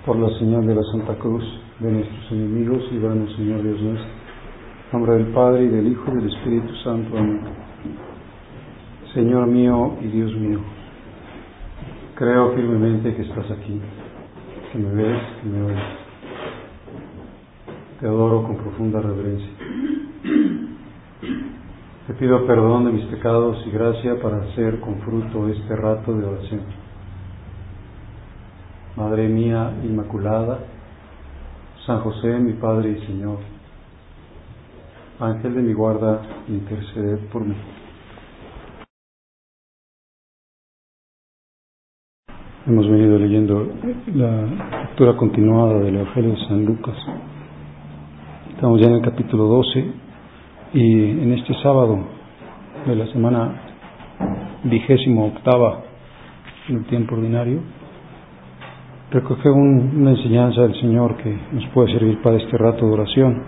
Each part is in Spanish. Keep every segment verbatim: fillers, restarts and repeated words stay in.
Por la señal de la Santa Cruz de nuestros enemigos, líbranos, Señor Dios nuestro. En nombre del Padre, y del Hijo, y del Espíritu Santo. Amén. Señor mío y Dios mío, creo firmemente que estás aquí, que me ves, que me oyes. Te adoro con profunda reverencia. Te pido perdón de mis pecados y gracia para hacer con fruto este rato de oración. Madre mía Inmaculada, San José, mi Padre y Señor, Ángel de mi guarda, interceded por mí. Hemos venido leyendo la lectura continuada del Evangelio de San Lucas. Estamos ya en el capítulo doce y en este sábado de la semana vigésimo octava del tiempo ordinario recoge un, una enseñanza del Señor que nos puede servir para este rato de oración.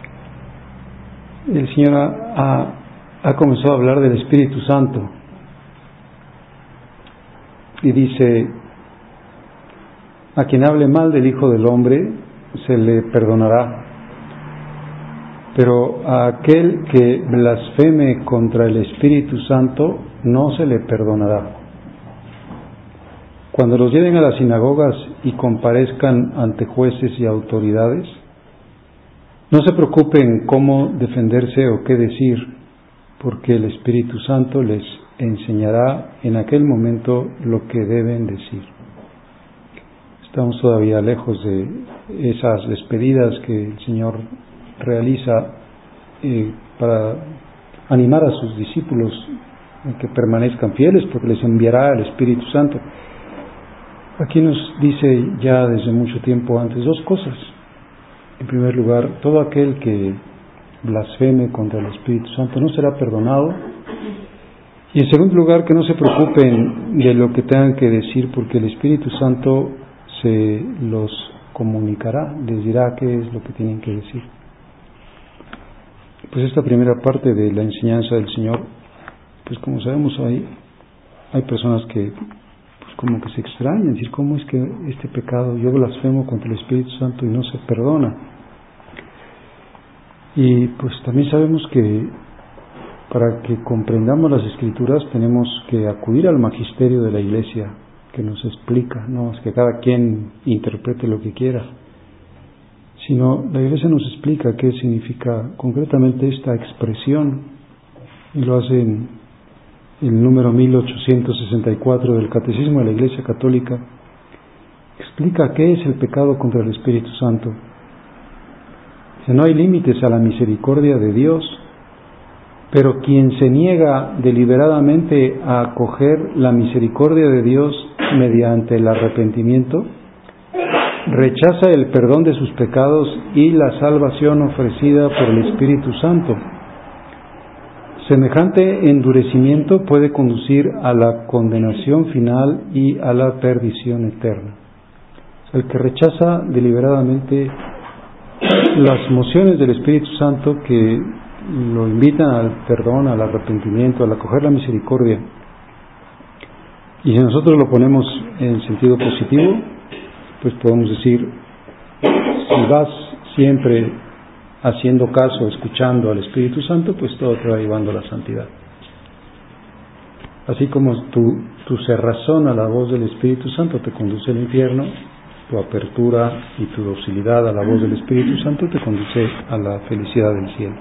El Señor ha, ha, ha comenzado a hablar del Espíritu Santo y dice: a quien hable mal del Hijo del Hombre se le perdonará, pero a aquel que blasfeme contra el Espíritu Santo no se le perdonará. Cuando los lleven a las sinagogas y comparezcan ante jueces y autoridades, no se preocupen cómo defenderse o qué decir, porque el Espíritu Santo les enseñará en aquel momento lo que deben decir. Estamos todavía lejos de esas despedidas que el Señor realiza eh, para animar a sus discípulos a que permanezcan fieles, porque les enviará el Espíritu Santo. Aquí nos dice ya desde mucho tiempo antes dos cosas. En primer lugar, todo aquel que blasfeme contra el Espíritu Santo no será perdonado. Y en segundo lugar, que no se preocupen de lo que tengan que decir, porque el Espíritu Santo se los comunicará, les dirá qué es lo que tienen que decir. Pues esta primera parte de la enseñanza del Señor, pues como sabemos hay, hay personas que pues como que se extrañan, decir, ¿cómo es que este pecado, yo blasfemo contra el Espíritu Santo y no se perdona? Y pues también sabemos que para que comprendamos las Escrituras tenemos que acudir al magisterio de la Iglesia, que nos explica, no es que cada quien interprete lo que quiera, sino la Iglesia nos explica qué significa concretamente esta expresión, y lo hace en el número mil ochocientos sesenta y cuatro del Catecismo de la Iglesia Católica. Explica qué es el pecado contra el Espíritu Santo. Dice: no hay límites a la misericordia de Dios, pero quien se niega deliberadamente a acoger la misericordia de Dios mediante el arrepentimiento, rechaza el perdón de sus pecados y la salvación ofrecida por el Espíritu Santo. Semejante endurecimiento puede conducir a la condenación final y a la perdición eterna. El que rechaza deliberadamente las mociones del Espíritu Santo que lo invitan al perdón, al arrepentimiento, al acoger la misericordia, y si nosotros lo ponemos en sentido positivo, pues podemos decir: si vas siempre haciendo caso, escuchando al Espíritu Santo, pues todo te va llevando a la santidad. Así como tu, tu cerrazón a la voz del Espíritu Santo te conduce al infierno, tu apertura y tu docilidad a la voz del Espíritu Santo te conduce a la felicidad del cielo.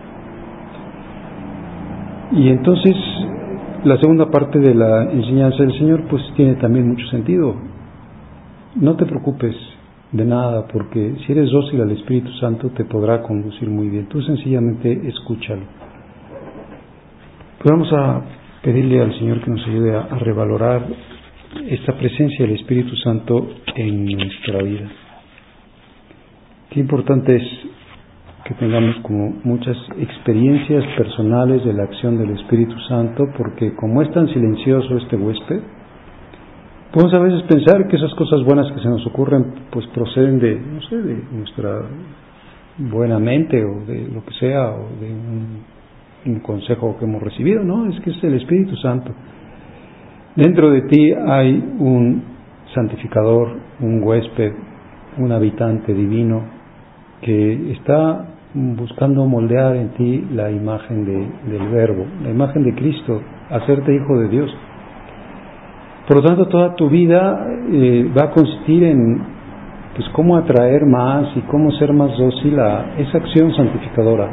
Y entonces la segunda parte de la enseñanza del Señor pues tiene también mucho sentido. No te preocupes de nada, porque si eres dócil al Espíritu Santo te podrá conducir muy bien. Tú sencillamente escúchalo. Pues vamos a pedirle al Señor que nos ayude a, a revalorar esta presencia del Espíritu Santo en nuestra vida. Qué importante es que tengamos como muchas experiencias personales de la acción del Espíritu Santo, porque como es tan silencioso este huésped, podemos a veces pensar que esas cosas buenas que se nos ocurren pues proceden de, no sé, de nuestra buena mente o de lo que sea, o de un, un consejo que hemos recibido. No, es que es el Espíritu Santo. Dentro de ti hay un santificador, un huésped un habitante divino que está buscando moldear en ti la imagen de, del Verbo, la imagen de Cristo, hacerte hijo de Dios. Por lo tanto, toda tu vida eh, va a consistir en pues cómo atraer más y cómo ser más dócil a esa acción santificadora.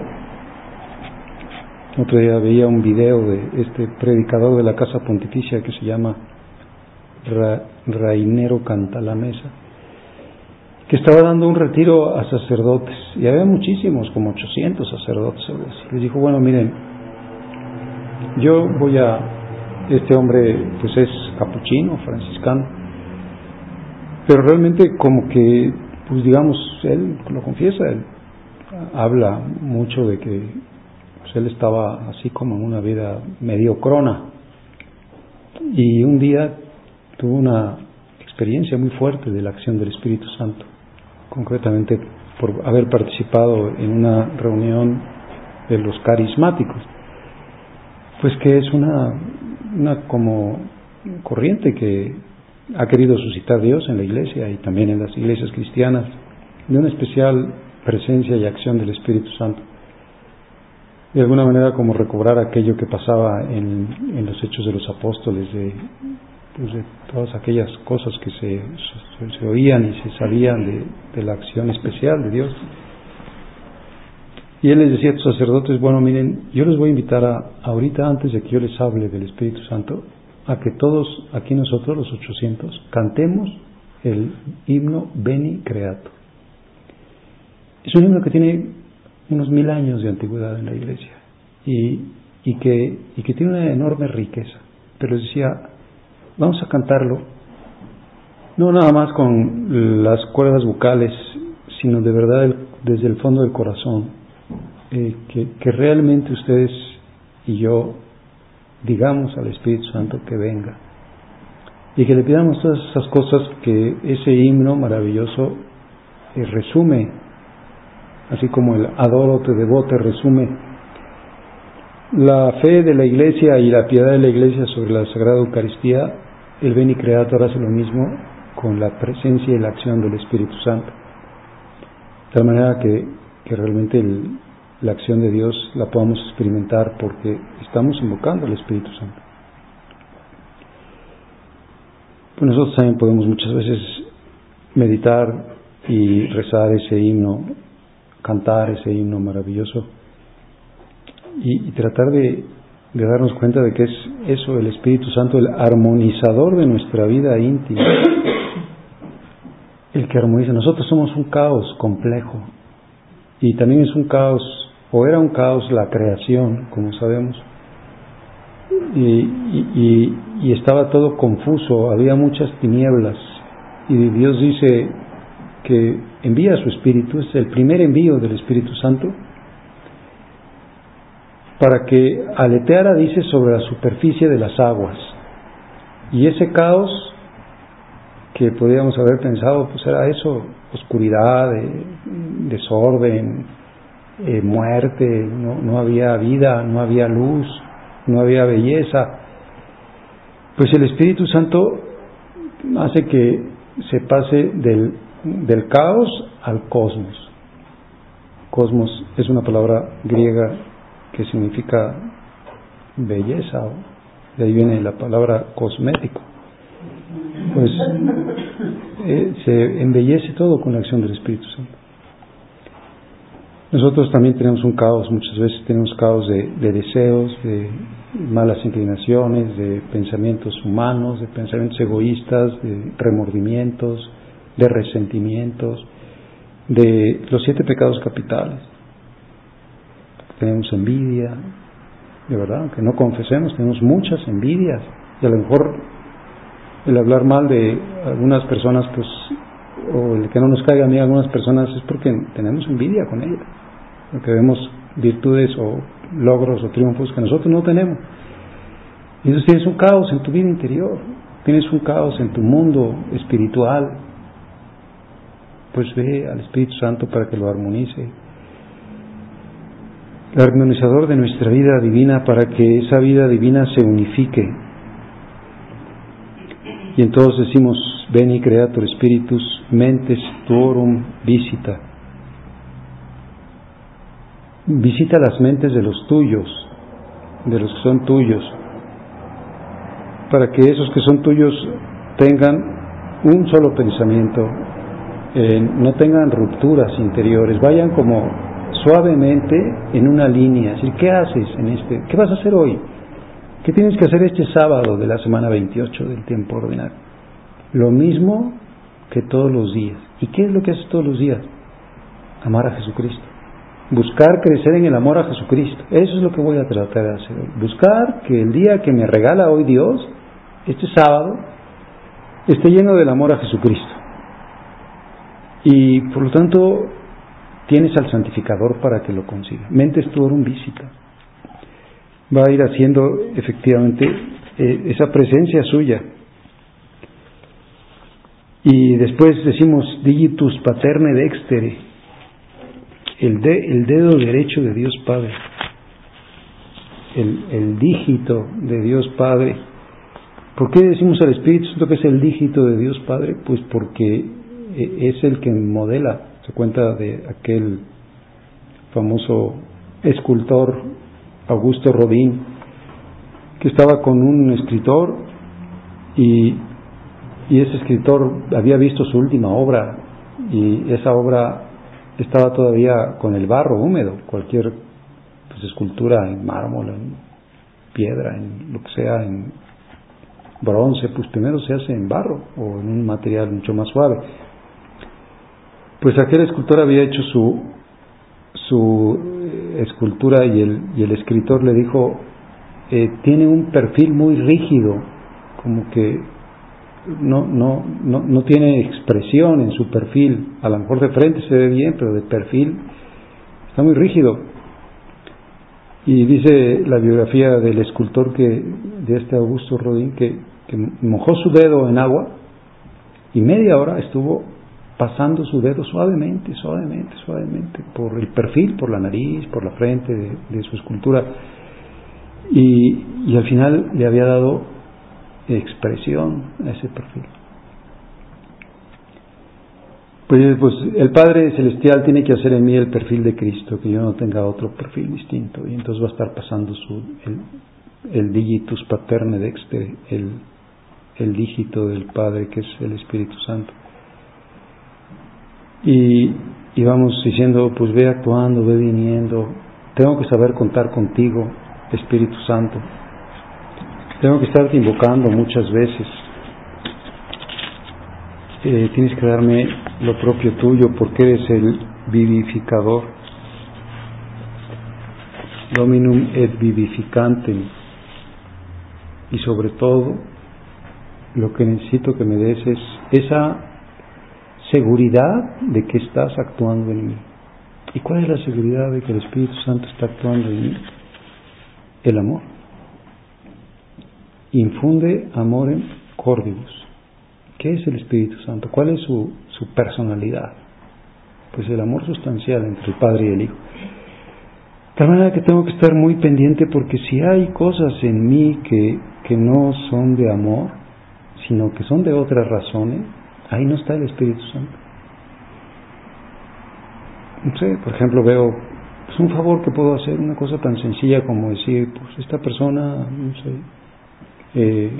Otro día veía un video de este predicador de la Casa Pontificia que se llama Ra, Rainero Cantalamessa, que estaba dando un retiro a sacerdotes, y había muchísimos, como ochocientos sacerdotes. Les dijo, bueno, miren, yo voy a, este hombre pues es capuchino, franciscano, pero realmente como que, pues digamos, él lo confiesa, él habla mucho de que pues él estaba así como en una vida mediocrona, y un día tuvo una experiencia muy fuerte de la acción del Espíritu Santo, concretamente por haber participado en una reunión de los carismáticos, pues que es una, una como corriente que ha querido suscitar Dios en la Iglesia y también en las iglesias cristianas, de una especial presencia y acción del Espíritu Santo, de alguna manera como recobrar aquello que pasaba en, en los Hechos de los Apóstoles, de, pues de todas aquellas cosas que se, se, se oían y se sabían de, de la acción especial de Dios. Y él les decía a estos sacerdotes, bueno, miren, yo les voy a invitar a, ahorita, antes de que yo les hable del Espíritu Santo, a que todos aquí nosotros, los ochocientos, cantemos el himno Veni Creator. Es un himno que tiene unos mil años de antigüedad en la Iglesia y, y, que, y que tiene una enorme riqueza. Pero les decía, vamos a cantarlo no nada más con las cuerdas vocales, sino de verdad el, desde el fondo del corazón, eh, que, que realmente ustedes y yo digamos al Espíritu Santo que venga y que le pidamos todas esas cosas que ese himno maravilloso eh, resume, así como el Adoro te devote resume la fe de la Iglesia y la piedad de la Iglesia sobre la Sagrada Eucaristía. El Veni Creator hace lo mismo con la presencia y la acción del Espíritu Santo, de tal manera que, que realmente el, la acción de Dios la podamos experimentar porque estamos invocando al Espíritu Santo. Pues nosotros también podemos muchas veces meditar y rezar ese himno, cantar ese himno maravilloso y, y tratar de, de darnos cuenta de que es eso, el Espíritu Santo, el armonizador de nuestra vida íntima, el que armoniza. Nosotros somos un caos complejo y también es un caos, o era un caos la creación, como sabemos, y, y, y estaba todo confuso, había muchas tinieblas, y Dios dice que envía a su Espíritu, es el primer envío del Espíritu Santo, para que aleteara, dice, sobre la superficie de las aguas, y ese caos que podríamos haber pensado, pues era eso, oscuridad, eh, desorden, eh, muerte, no, no había vida, no había luz, no había belleza. Pues el Espíritu Santo hace que se pase del, del caos al cosmos. Cosmos es una palabra griega que significa belleza, de ahí viene la palabra cosmético. Pues eh, se embellece todo con la acción del Espíritu Santo. Nosotros también tenemos un caos, muchas veces tenemos caos de, de deseos, de malas inclinaciones, de pensamientos humanos, de pensamientos egoístas, de remordimientos, de resentimientos, de los siete pecados capitales. Tenemos envidia, de verdad, aunque no confesemos, tenemos muchas envidias, y a lo mejor el hablar mal de algunas personas, pues, o el que no nos caiga bien a algunas personas, es porque tenemos envidia con ellas, porque vemos virtudes o logros o triunfos que nosotros no tenemos. Y entonces tienes un caos en tu vida interior, tienes un caos en tu mundo espiritual. Pues ve al Espíritu Santo para que lo armonice, el armonizador de nuestra vida divina, para que esa vida divina se unifique. Y entonces decimos, Veni Creator Spiritus mentes tuorum visita. Visita las mentes de los tuyos, de los que son tuyos, para que esos que son tuyos tengan un solo pensamiento, eh, no tengan rupturas interiores, vayan como suavemente en una línea. Es decir, ¿qué haces en este? ¿Qué vas a hacer hoy? ¿Qué tienes que hacer este sábado de la semana veintiocho del tiempo ordinario? Lo mismo que todos los días. ¿Y qué es lo que haces todos los días? Amar a Jesucristo. Buscar crecer en el amor a Jesucristo. Eso es lo que voy a tratar de hacer hoy. Buscar que el día que me regala hoy Dios, este sábado, esté lleno del amor a Jesucristo. Y por lo tanto, tienes al santificador para que lo consiga. Mentes tuorum visita. Va a ir haciendo efectivamente eh, esa presencia suya. Y después decimos digitus paterne dextere, el, de, el dedo derecho de Dios Padre, el, el dígito de Dios Padre. ¿Por qué decimos al Espíritu Santo que es el dígito de Dios Padre? Pues porque es el que modela. Se cuenta de aquel famoso escultor Augusto Rodin, que estaba con un escritor y, y ese escritor había visto su última obra y esa obra estaba todavía con el barro húmedo. Cualquier pues, escultura en mármol, en piedra, en lo que sea, en bronce, pues primero se hace en barro o en un material mucho más suave. Pues aquel escultor había hecho su su escultura y el, y el escritor le dijo, eh, tiene un perfil muy rígido, como que no, no, no, no tiene expresión en su perfil. A lo mejor de frente se ve bien, pero de perfil está muy rígido. Y dice la biografía del escultor que de este Augusto Rodin que, que mojó su dedo en agua y media hora estuvo pasando su dedo suavemente, suavemente, suavemente, por el perfil, por la nariz, por la frente de, de su escultura. Y, y al final le había dado expresión a ese perfil. Pues, pues el Padre Celestial tiene que hacer en mí el perfil de Cristo, que yo no tenga otro perfil distinto. Y entonces va a estar pasando su, el, el digitus paterne dextere, el, el dígito del Padre, que es el Espíritu Santo. Y, y vamos diciendo, pues ve actuando, ve viniendo. Tengo que saber contar contigo, Espíritu Santo. Tengo que estarte invocando muchas veces. Eh, tienes que darme lo propio tuyo, porque eres el vivificador. Dominum et vivificantem. Y sobre todo, lo que necesito que me des es esa seguridad de que estás actuando en mí. ¿Y cuál es la seguridad de que el Espíritu Santo está actuando en mí? El amor. Infunde amorem cordibus. ¿Qué es el Espíritu Santo? ¿Cuál es su, su personalidad? Pues el amor sustancial entre el Padre y el Hijo. De tal manera que tengo que estar muy pendiente, porque si hay cosas en mí que, que no son de amor, sino que son de otras razones, ahí no está el Espíritu Santo. No sé, por ejemplo, veo pues, un favor que puedo hacer, una cosa tan sencilla como decir, pues esta persona, no sé, eh,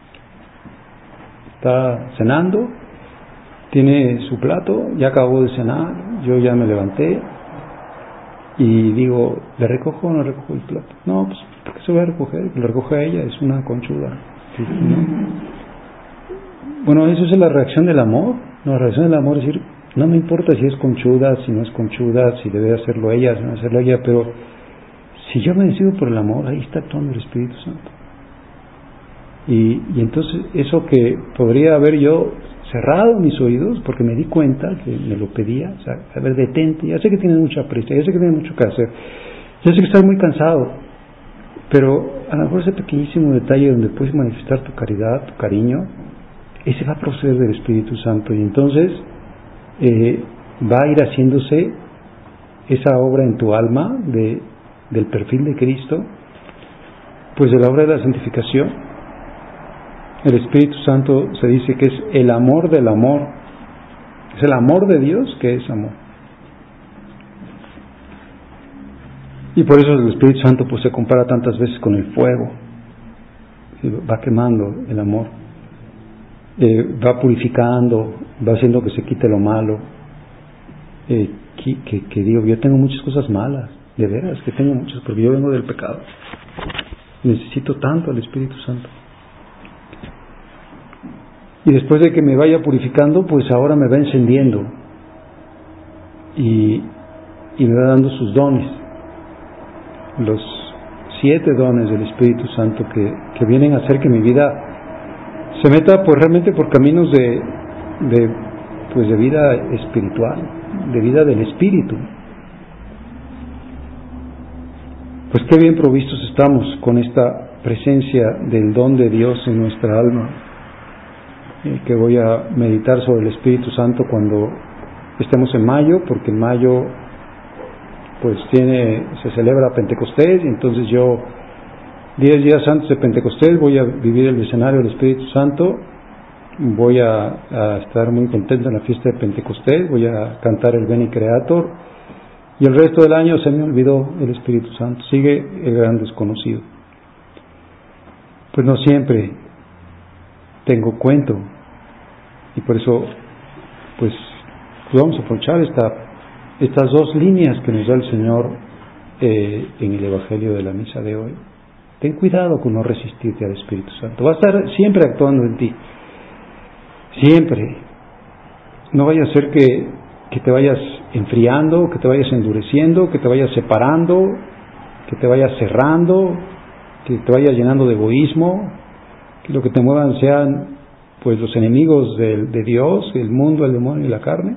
está cenando, tiene su plato, ya acabó de cenar, yo ya me levanté y digo, ¿le recojo o no recojo el plato? No, pues, ¿por qué se va a recoger? Que lo recoja ella, es una conchuda. ¿No? Bueno, eso es la reacción del amor. No, la reacción del amor es decir, no me importa si es conchuda, si no es conchuda, si debe hacerlo ella, si no debe hacerlo ella, pero si yo me decido por el amor, ahí está actuando el Espíritu Santo. Y, y entonces eso que podría haber yo cerrado mis oídos, porque me di cuenta que me lo pedía, o sea, a ver, detente, ya sé que tienes mucha prisa, ya sé que tienes mucho que hacer, ya sé que estás muy cansado, pero a lo mejor ese pequeñísimo detalle donde puedes manifestar tu caridad, tu cariño, ese va a proceder del Espíritu Santo, y entonces eh, va a ir haciéndose esa obra en tu alma de, del perfil de Cristo, pues de la obra de la santificación. El Espíritu Santo se dice que es el amor del amor. Es el amor de Dios que es amor. Y por eso el Espíritu Santo pues se compara tantas veces con el fuego. Va quemando el amor. Eh, va purificando, va haciendo que se quite lo malo. Eh, que, que, que digo, yo tengo muchas cosas malas, de veras que tengo muchas, porque yo vengo del pecado. Necesito tanto al Espíritu Santo. Y después de que me vaya purificando, pues ahora me va encendiendo y, y me va dando sus dones, los siete dones del Espíritu Santo que, que vienen a hacer que mi vida se meta pues realmente por caminos de, de pues de vida espiritual, de vida del Espíritu. Pues qué bien provistos estamos con esta presencia del don de Dios en nuestra alma, eh, que voy a meditar sobre el Espíritu Santo cuando estemos en mayo, porque en mayo pues tiene se celebra Pentecostés, y entonces yo diez días antes de Pentecostés voy a vivir el escenario del Espíritu Santo, voy a, a estar muy contento en la fiesta de Pentecostés, voy a cantar el Beni Creator, y el resto del año se me olvidó el Espíritu Santo, sigue el gran desconocido. Pues no siempre tengo cuento, y por eso pues, pues vamos a aprovechar esta, estas dos líneas que nos da el Señor eh, en el Evangelio de la misa de hoy. Ten cuidado con no resistirte al Espíritu Santo. Va a estar siempre actuando en ti. Siempre. No vaya a ser que, que te vayas enfriando, que te vayas endureciendo, que te vayas separando, que te vayas cerrando, que te vayas llenando de egoísmo, que lo que te muevan sean pues los enemigos de, de Dios, el mundo, el demonio y la carne.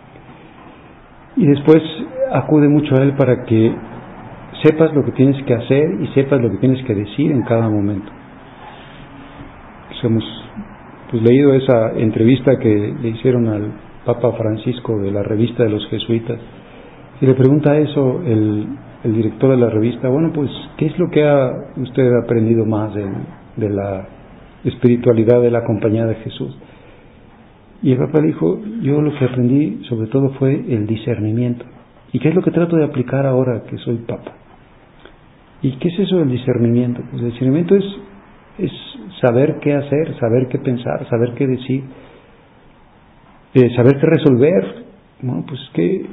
Y después acude mucho a Él para que sepas lo que tienes que hacer y sepas lo que tienes que decir en cada momento. Pues hemos pues, leído esa entrevista que le hicieron al Papa Francisco de la revista de los jesuitas, y le pregunta eso el, el director de la revista: bueno, pues ¿qué es lo que ha usted aprendido más de, de la espiritualidad de la Compañía de Jesús? Y el Papa dijo: yo lo que aprendí sobre todo fue el discernimiento. ¿Y qué es lo que trato de aplicar ahora que soy Papa? ¿Y qué es eso del discernimiento? Pues el discernimiento es, es saber qué hacer, saber qué pensar, saber qué decir, eh, saber qué resolver. Bueno, pues que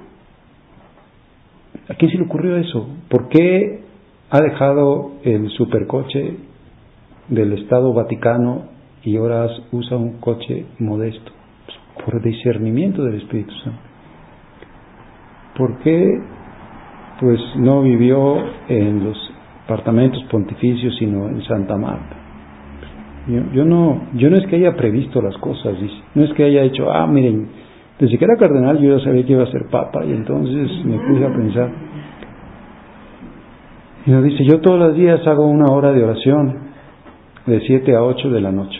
¿a quién se le ocurrió eso? ¿Por qué ha dejado el supercoche del Estado Vaticano y ahora usa un coche modesto? Pues por discernimiento del Espíritu Santo. ¿Por qué pues no vivió en los apartamentos pontificios sino en Santa Marta? Yo, yo no yo no es que haya previsto las cosas, dice. No es que haya hecho, ah, miren, desde que era cardenal yo ya sabía que iba a ser papa, y entonces me puse a pensar. Y nos dice: yo todos los días hago una hora de oración de siete a ocho de la noche.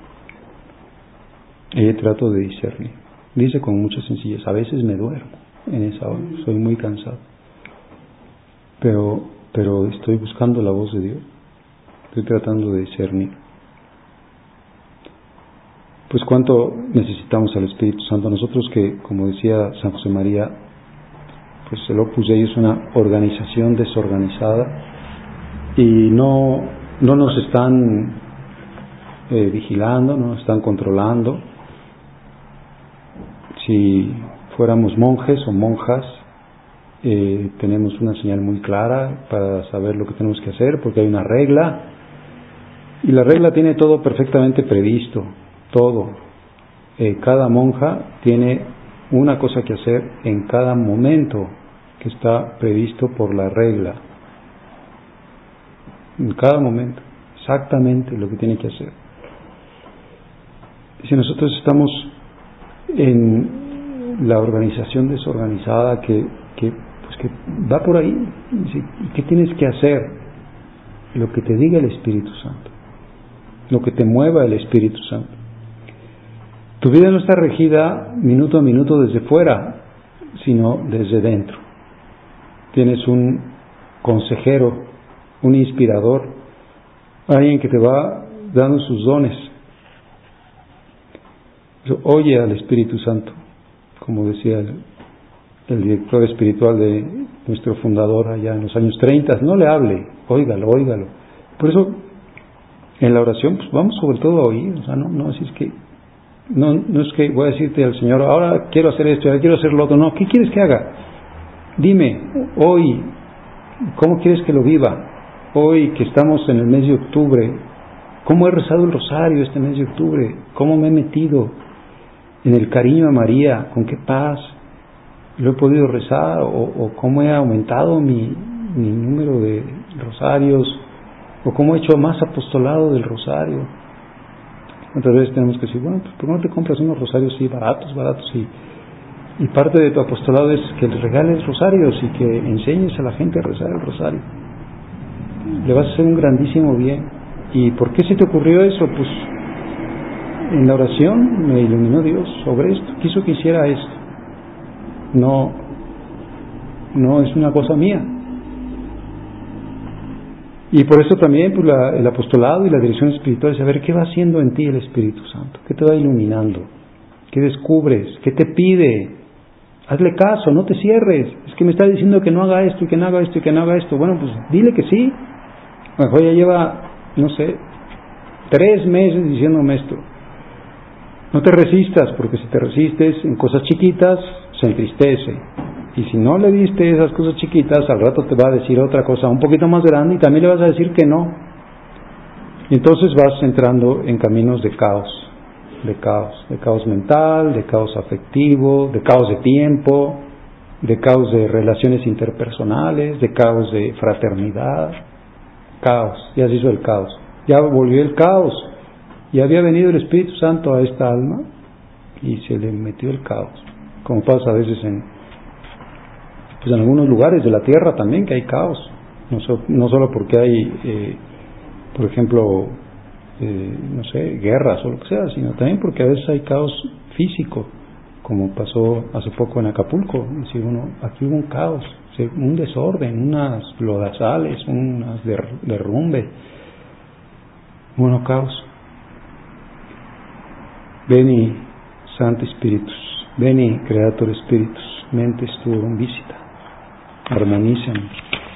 Y trato de discernir. Dice con mucha sencillez: a veces me duermo en esa hora, soy muy cansado. Pero, pero estoy buscando la voz de Dios. Estoy tratando de discernir. Pues cuánto necesitamos al Espíritu Santo. Nosotros que, como decía San José María, pues el Opus Dei es una organización desorganizada y no, no nos están eh, vigilando, no nos están controlando. Si fuéramos monjes o monjas, eh, tenemos una señal muy clara para saber lo que tenemos que hacer, porque hay una regla, y la regla tiene todo perfectamente previsto, todo. Eh, cada monja tiene una cosa que hacer en cada momento que está previsto por la regla. En cada momento, exactamente lo que tiene que hacer. Si nosotros estamos en la organización desorganizada que, que, pues que va por ahí, ¿qué tienes que hacer? Lo que te diga el Espíritu Santo, lo que te mueva el Espíritu Santo. Tu vida no está regida minuto a minuto desde fuera, sino desde dentro. Tienes un consejero, un inspirador, alguien que te va dando sus dones Oye al Espíritu Santo, como decía el, el director espiritual de nuestro fundador allá en los años treinta, no le hable, óigalo, óigalo. Por eso, en la oración, pues vamos sobre todo a oír, o sea, no, no, así es que, no, no es que voy a decirte al Señor, ahora quiero hacer esto, ahora quiero hacer lo otro, no, ¿qué quieres que haga? Dime, hoy, ¿cómo quieres que lo viva? Hoy que estamos en el mes de octubre, ¿cómo he rezado el rosario este mes de octubre? ¿Cómo me he metido en el cariño a María? ¿Con qué paz lo he podido rezar? ¿O, o cómo he aumentado mi, mi número de rosarios? ¿O cómo he hecho más apostolado del rosario? Otras veces tenemos que decir, bueno, pues ¿por qué no te compras unos rosarios así baratos, baratos? Y, y parte de tu apostolado es que les regales rosarios y que enseñes a la gente a rezar el rosario. Le vas a hacer un grandísimo bien. ¿Y por qué se te ocurrió eso? Pues en la oración me iluminó Dios sobre esto, quiso que hiciera esto. No, no es una cosa mía. Y por eso también pues, la, el apostolado y la dirección espiritual es saber qué va haciendo en ti el Espíritu Santo, qué te va iluminando, qué descubres, qué te pide. Hazle caso, no te cierres. Es que me está diciendo que no haga esto y que no haga esto y que no haga esto. Bueno, pues dile que sí. A lo mejor ya lleva, no sé, tres meses diciéndome esto. No te resistas, porque si te resistes en cosas chiquitas, se entristece. Y si no le diste esas cosas chiquitas, al rato te va a decir otra cosa un poquito más grande y también le vas a decir que no. Y entonces vas entrando en caminos de caos, de caos, de caos mental, de caos afectivo, de caos de tiempo, de caos de relaciones interpersonales, de caos de fraternidad. Caos, ya se hizo el caos, ya volvió el caos, ya había venido el Espíritu Santo a esta alma y se le metió el caos, como pasa a veces en, pues en algunos lugares de la tierra también que hay caos, no, so, no solo porque hay, eh, por ejemplo, eh, no sé, guerras o lo que sea, sino también porque a veces hay caos físico, como pasó hace poco en Acapulco. Es decir, uno, aquí hubo un caos, un desorden, unas lodazales, unas derrumbes, bueno, caos. Veni, Santi Spiritus, veni, Creator Spiritus, mentes tuorum visita, armonízame.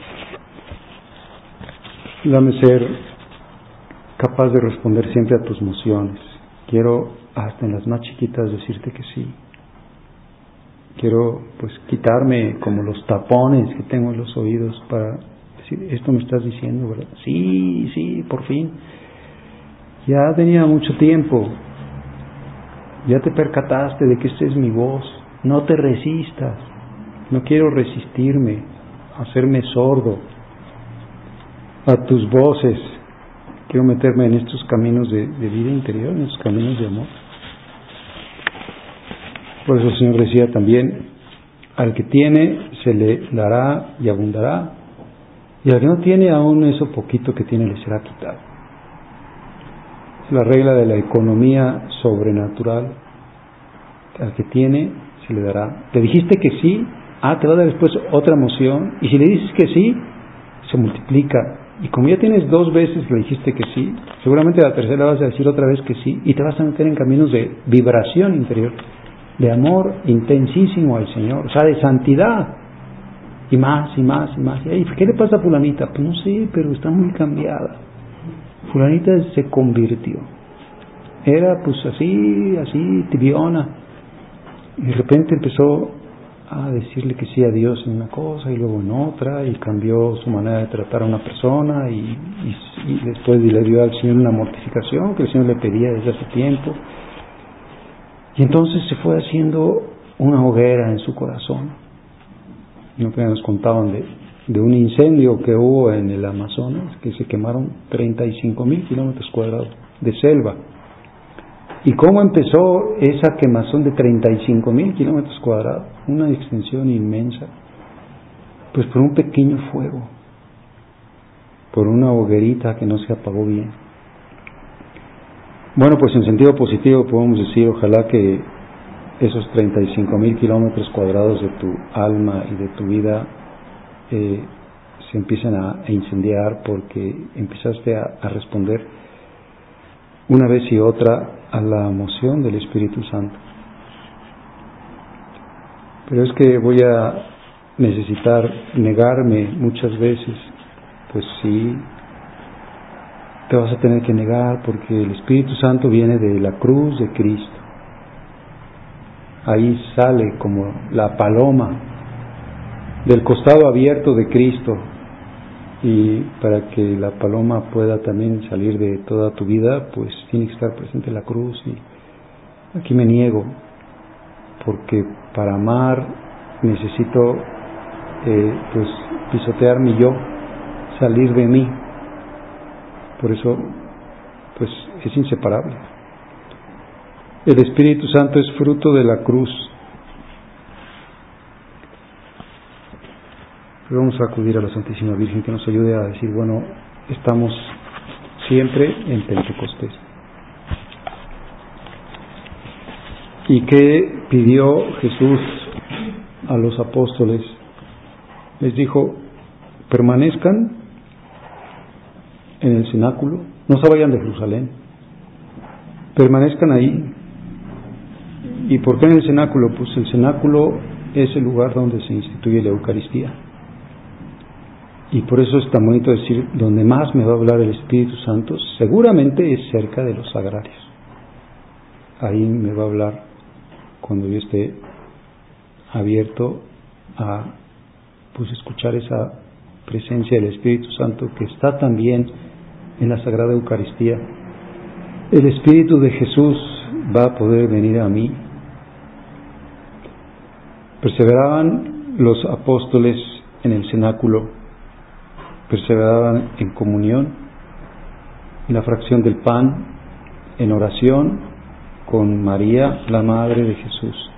Dame ser capaz de responder siempre a tus mociones. Quiero, hasta en las más chiquitas, decirte que sí. Quiero pues quitarme como los tapones que tengo en los oídos para decir, esto me estás diciendo, ¿verdad? Sí, sí, por fin. Ya tenía mucho tiempo. Ya te percataste de que esta es mi voz. No te resistas. No quiero resistirme, hacerme sordo a tus voces. Quiero meterme en estos caminos de, de vida interior, en estos caminos de amor. Por eso el Señor decía también, al que tiene se le dará y abundará, y al que no tiene, aún eso poquito que tiene le será quitado. Es la regla de la economía sobrenatural. Al que tiene se le dará. Te dijiste que sí, ah, te va a dar después otra emoción, y si le dices que sí, se multiplica. Y como ya tienes dos veces que le dijiste que sí, seguramente la tercera vas a decir otra vez que sí, y te vas a meter en caminos de vibración interior, de amor intensísimo al Señor, o sea, de santidad, y más, y más, y más. ¿Y qué le pasa a fulanita? Pues no sé, pero está muy cambiada. Fulanita se convirtió. Era pues así, así, tibiona. Y de repente empezó a decirle que sí a Dios en una cosa y luego en otra, y cambió su manera de tratar a una persona, y, y, y después le dio al Señor una mortificación que el Señor le pedía desde hace tiempo. Y entonces se fue haciendo una hoguera en su corazón. No que nos contaban de, de un incendio que hubo en el Amazonas, que se quemaron treinta y cinco mil kilómetros cuadrados de selva. ¿Y cómo empezó esa quemazón de treinta y cinco mil kilómetros cuadrados? Una extensión inmensa. Pues por un pequeño fuego, por una hoguerita que no se apagó bien. Bueno, pues en sentido positivo podemos decir, ojalá que esos treinta y cinco mil kilómetros cuadrados de tu alma y de tu vida eh, se empiecen a, a incendiar porque empezaste a, a responder una vez y otra a la moción del Espíritu Santo. Pero es que voy a necesitar negarme muchas veces. Pues sí, te vas a tener que negar porque el Espíritu Santo viene de la cruz de Cristo. Ahí sale como la paloma del costado abierto de Cristo, y para que la paloma pueda también salir de toda tu vida, pues tiene que estar presente la cruz. Y aquí me niego, porque para amar necesito eh, pues pisotear mi yo, salir de mí. Por eso pues es inseparable. El Espíritu Santo es fruto de la cruz. Pero vamos a acudir a la Santísima Virgen que nos ayude a decir, bueno, estamos siempre en Pentecostés. ¿Y qué pidió Jesús a los apóstoles? Les dijo, permanezcan en el cenáculo, no se vayan de Jerusalén, permanezcan ahí. ¿Y por qué en el cenáculo? Pues el cenáculo es el lugar donde se instituye la Eucaristía. Y por eso es tan bonito decir, donde más me va a hablar el Espíritu Santo, seguramente es cerca de los sagrarios. Ahí me va a hablar cuando yo esté abierto a pues escuchar esa presencia del Espíritu Santo que está también en la Sagrada Eucaristía. El Espíritu de Jesús va a poder venir a mí. Perseveraban los apóstoles en el cenáculo, perseveraban en comunión, en la fracción del pan, en oración con María, la Madre de Jesús.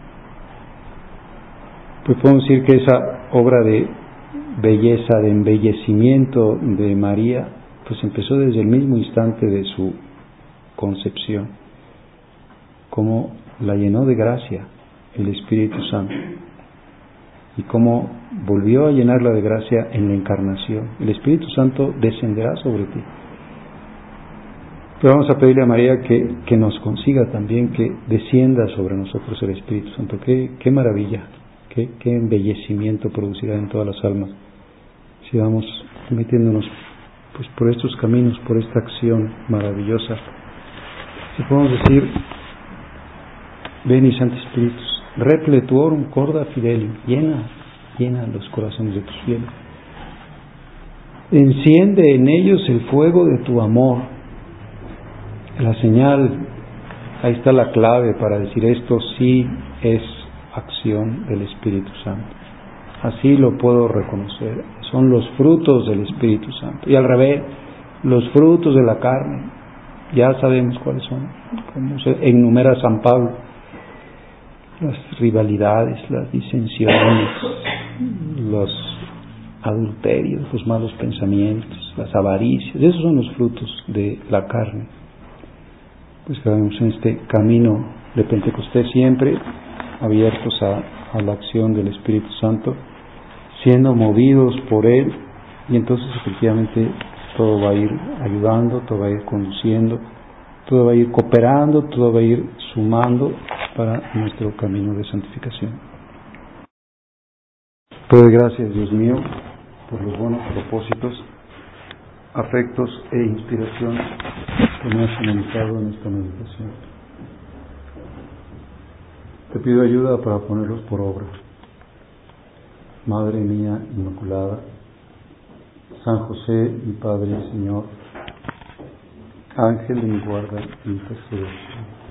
Pues podemos decir que esa obra de belleza, de embellecimiento de María, pues empezó desde el mismo instante de su concepción, cómo la llenó de gracia el Espíritu Santo y cómo volvió a llenarla de gracia en la encarnación. El Espíritu Santo descenderá sobre ti. Pero vamos a pedirle a María que, que nos consiga también que descienda sobre nosotros el Espíritu Santo. Qué, qué maravilla, qué, qué embellecimiento producirá en todas las almas si vamos metiéndonos pues por estos caminos, por esta acción maravillosa. Si podemos decir, Veni Sancti Spiritus, repletuorum corda fidelium, llena, llena los corazones de tus fieles. Enciende en ellos el fuego de tu amor. La señal, ahí está la clave para decir esto sí es acción del Espíritu Santo. Así lo puedo reconocer. Son los frutos del Espíritu Santo. Y al revés, los frutos de la carne, ya sabemos cuáles son, como se enumera San Pablo: las rivalidades, las disensiones, los adulterios, los malos pensamientos, las avaricias. Esos son los frutos de la carne. Pues que vamos en este camino de Pentecostés siempre abiertos a, a la acción del Espíritu Santo, siendo movidos por Él, y entonces efectivamente todo va a ir ayudando, todo va a ir conduciendo, todo va a ir cooperando, todo va a ir sumando para nuestro camino de santificación. Te doy gracias, Dios mío, por los buenos propósitos, afectos e inspiración que me has comunicado en esta meditación. Te pido ayuda para ponerlos por obra. Madre mía Inmaculada, San José, mi Padre y Señor, Ángel de mi guarda, intercede.